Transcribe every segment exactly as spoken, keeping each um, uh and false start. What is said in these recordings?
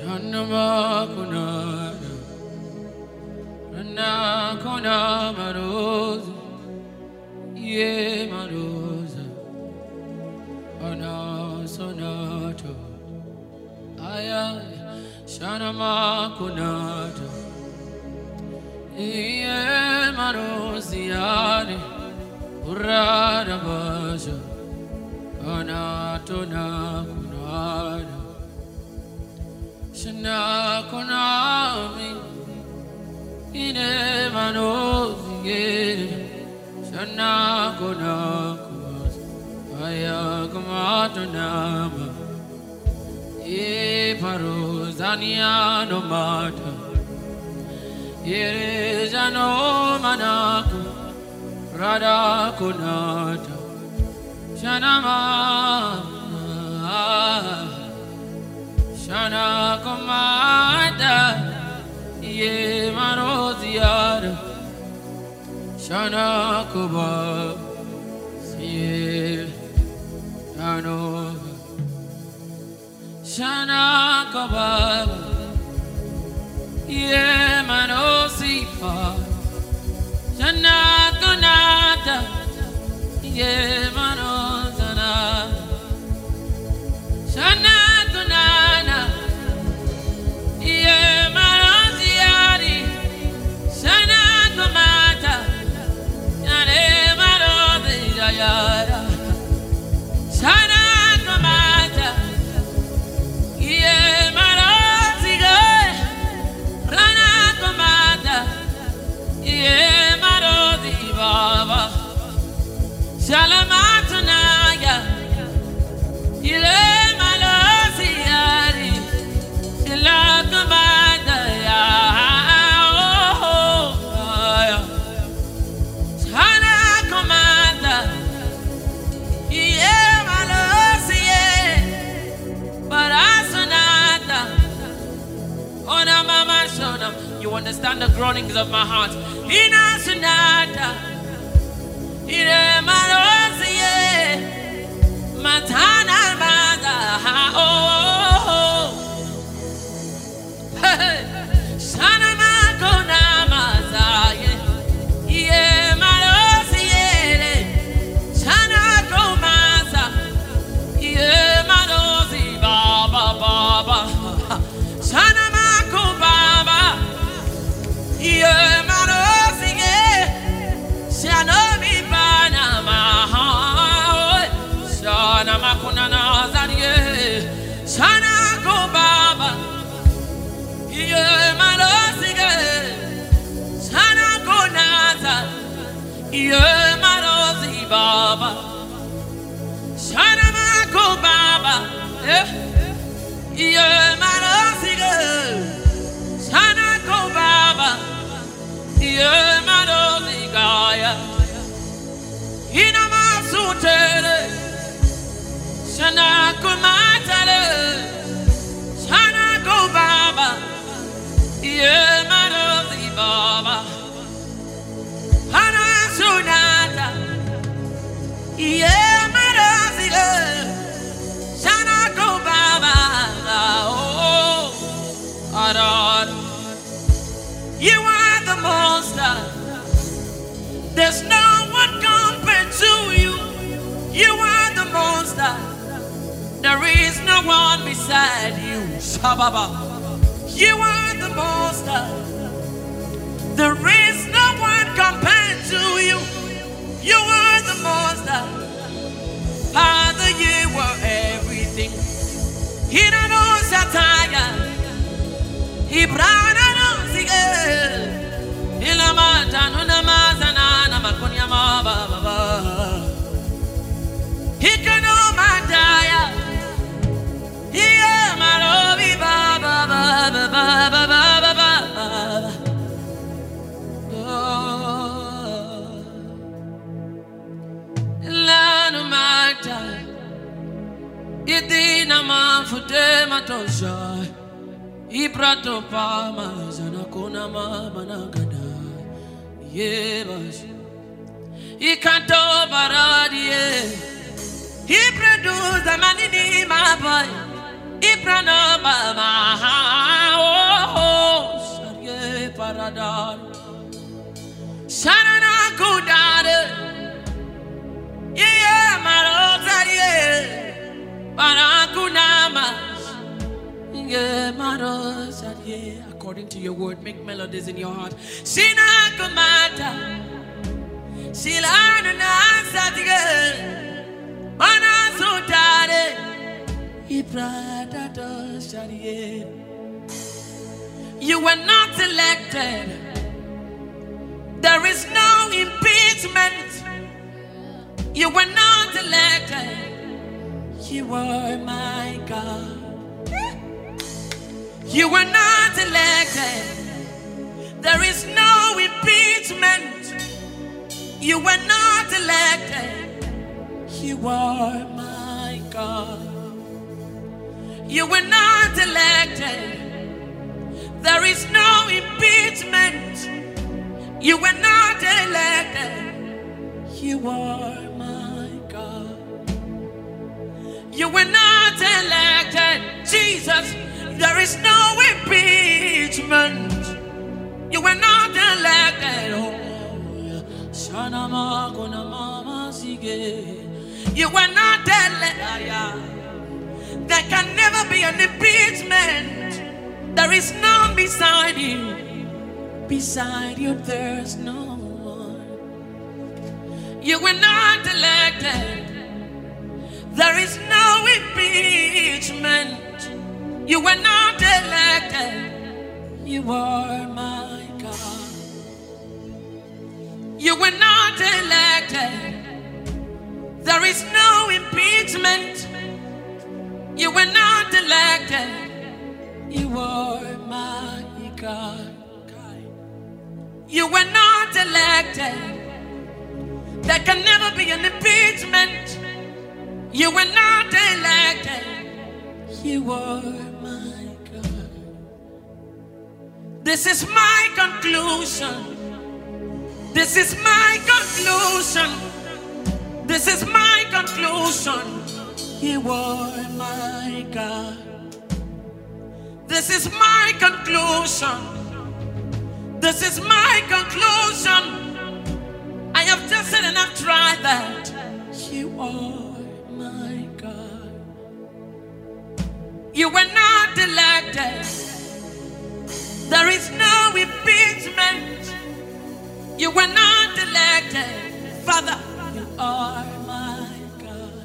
Shanama kunada, Rana kuna marosa, ye marosa, Ana sonato, Aya, Shanama kunada, ye marosiane, Urada baja, Ana tona kunada. Shana konami ine manozi Shana konakumas aya kumatunama e parozania no mata ere jano manaku rada konata Shanama Shana komada, ye maroziara. Shana koba, ye shano. Shana koba, ye manosipa. Shana konada, ye manozana. Shana konada. Ye maroziari, Shana komata, Yane marozi yara, Shana komata, Ye marozi go, Rana komata, Ye marozi baba, Shalamata naya, Ile marozi yari. La comanda ya oh Shana comanda yeah malosie Parasonata Ona mama shona. You understand the groanings of my heart. Ina sonata Ine malosie Matana manda oh Shana makona mazaye, ye marosi Shana komaza, ye marosi baba baba. Shana mako baba, ye marosi Shana mi bana maha, Shana makona nazaye, Shana ko baba. Ye marosiga, Shana konaza. Ye marosi baba, Shana mako baba. Ye marosiga, Shana ko baba. Ye marosi gaya. Ina masutere, Shana komatale, Shana ko baba. Ye marozi baba, Hana sunata. Ye marozi Shana ko baba. Oh, Aran, you are the monster. There's no one compared to you. You are the monster. There is no one beside you. Shababa. You are the monster. There is no one compared to you. You are the monster. Father, you were everything. Hina no sataya. Ibrana no sige. Ilamata no namazana na makonya ma ba ba ba. Hikano mataya. Yeah, my love, ba ba ba ba ba ba ba ba. Oh, lano mata, idina mafute matosha, ibrato pama zana kona ma banagada, yebas, ikanto baradie. He produced the man in my boy. He brought up my heart. Shanana kudade. Yeah, marozarie. Barakunamas. Yeah, marozarie. According to your word, make melodies in your heart. Sinakumata. Silana nasatige. Manasutade. Ibrada dosarie. You were not elected. There is no impeachment. You were not elected. You were my God. You were not elected. There is no impeachment. You were not elected. You were my God. You were not elected. There is no impeachment. You were not elected. You were my God. You were not elected. Jesus, there is no impeachment. You were not elected. Oh, you were not elected. There can never be an impeachment. There is none beside you. Beside you, there's no one. You were not elected. There is no impeachment. You were not elected. You were my God. You were not elected. There is no impeachment. You were not elected. You were my God. You were not elected. There can never be an impeachment. You were not elected. You were my God. This is my conclusion. This is my conclusion. This is my conclusion. You were my God. This is my conclusion. This is my conclusion. I have tested and I've tried that. You are my God. You were not elected. There is no impeachment. You were not elected. Father, you are my God.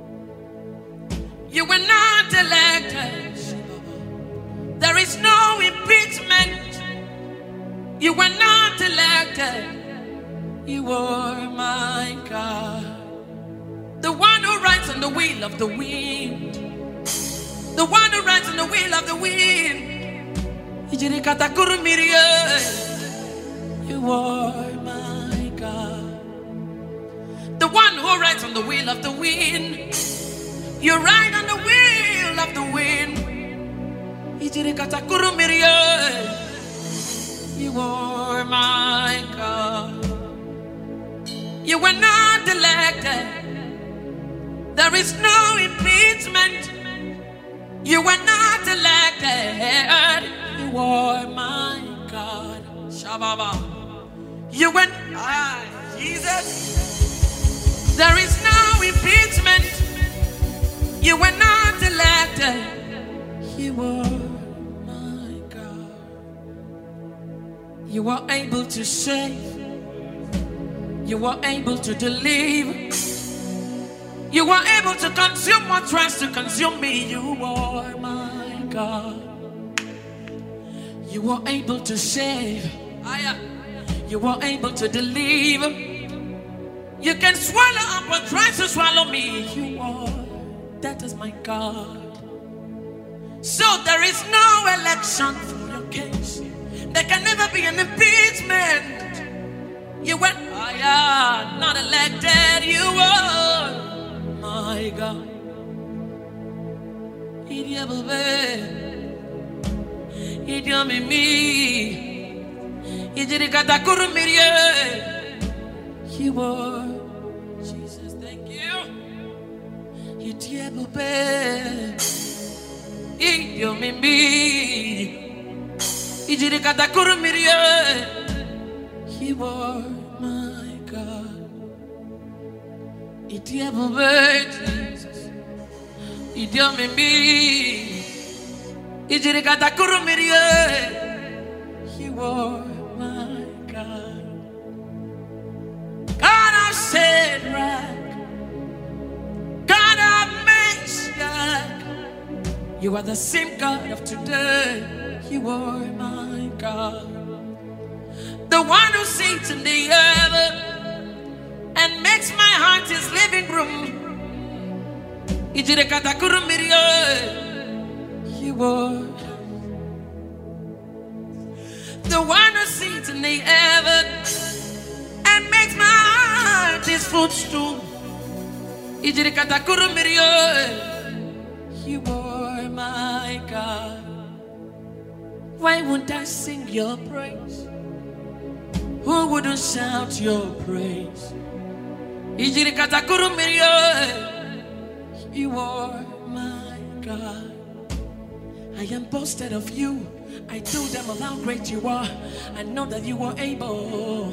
You were not elected. There is no impeachment. You were not elected. You were my God. The one who rides on the wheel of the wind. The one who rides on the wheel of the wind. You were my God. The one who rides on the wheel of the wind. You ride on the wheel of the wind. You were my God. You were not elected. There is no impeachment. You were not elected. You were my God. Shababa. You went, ah, Jesus. There is no impeachment. You were not elected. You were my God. You were able to save. You were able to deliver. You were able to consume what tries to consume me. You were my God. You were able to save. You were able to deliver. You can swallow up what tries to swallow me. You are. That is my God. So there is no election for your case. There can never be an impeachment. You were oh yeah, not elected. You were my God. You were Jesus. Thank you. You You were Idiabube Jesus. Idiamimi. Ijirikatakurumirie. You are my God. God of Shadrach. God of Meshach. You are the same God of today. You are my God. The one who sits in the heaven and makes my heart his living room. You are the one who sits in the heaven and makes my heart his footstool. You are my God. Why won't I sing your praise? Who wouldn't shout your praise? You are my God. I am boasted of you. I told them of how great you are. I know that you are able.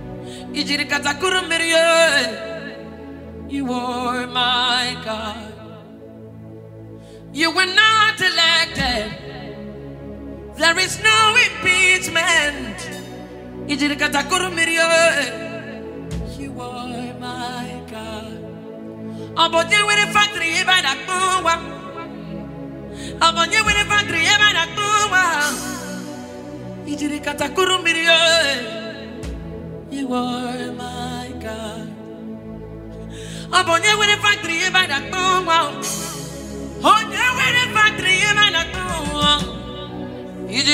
You are my God. You were not elected. There is no impeachment. You are my God. About you with a factory by that boa. About you with a factory by that boa. You are my God. About you with a factory by that boa. On you with a factory by that boa. You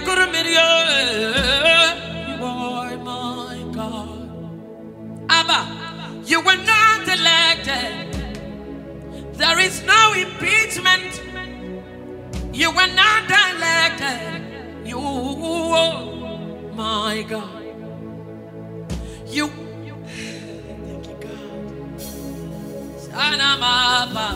are my God. Abba, you were not elected. There is no impeachment. You were not elected. You are my God. You. Thank you, God. Sanamapa.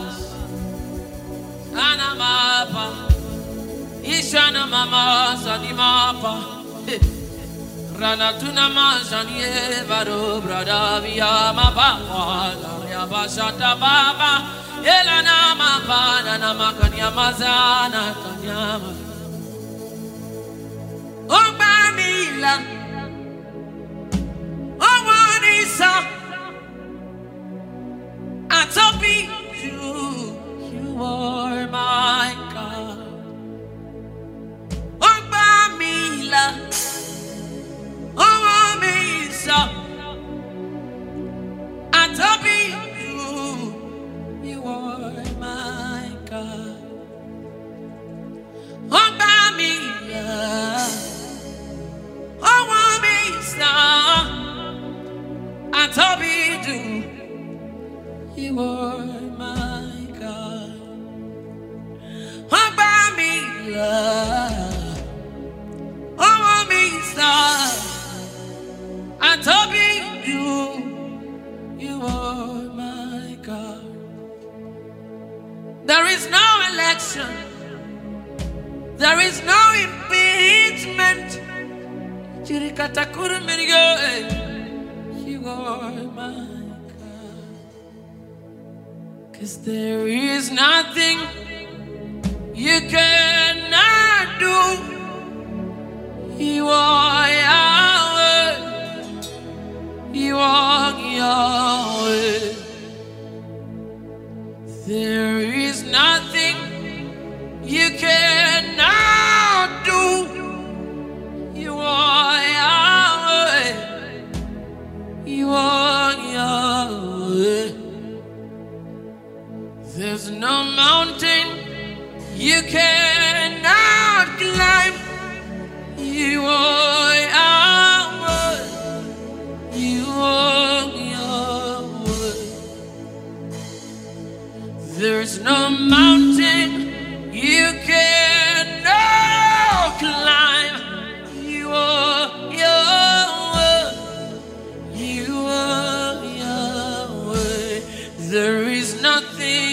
Sanamapa. Ishana mama sanimapa. Rana tunama sanie baro brada via mapa. Ya basata baba. Elana mapa na makanya mazana kanyama. Oh Bamila. Oh Wanisa. Atopi you. You are my God. Oh Bamila. Oh Wanisa. Atopi you. You are my God. Oh Bamila. Oh Wanisa. Atopi you. You are my God. Oh Bamila. Oh Wanisa. Atopi you. You are my God. There is no election. There is no impeachment. You are my God. 'Cause there is nothing you cannot do. You are Yahweh. You are Yahweh. There is nothing you cannot do. You are Yahweh. You are Yahweh. There's no mountain you cannot climb. You are Yahweh. You are Yahweh. There's no mountain you cannot climb. You are Yahweh. You are Yahweh. There is nothing